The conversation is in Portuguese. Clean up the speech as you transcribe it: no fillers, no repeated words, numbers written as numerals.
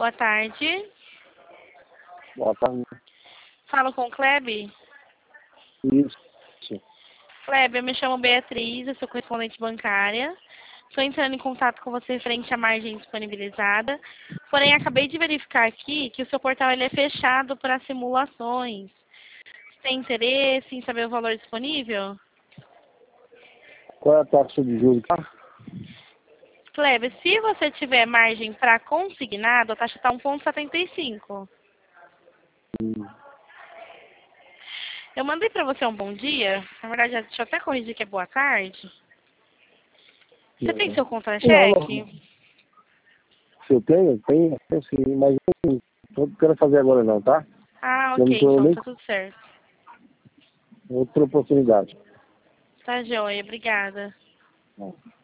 Boa tarde. Boa tarde. Falo com o Kleber. Isso. Kleber, eu me chamo Beatriz, eu sou correspondente bancária. Estou entrando em contato com você frente à margem disponibilizada. Porém, acabei de verificar aqui que o seu portal ele é fechado para simulações. Você tem interesse em saber o valor disponível? Qual é a taxa de juros? Kleber, se você tiver margem para consignado, a taxa está 1,75. Eu mandei para você um bom dia. Na verdade, deixa eu até corrigir que é boa tarde. Você tem seu contra-cheque? Se eu tenho? Tenho sim, mas não estou querendo fazer agora não, tá? Ah, Eu não ok, estou então nem tá tudo certo. com outra oportunidade. Tá joia, obrigada.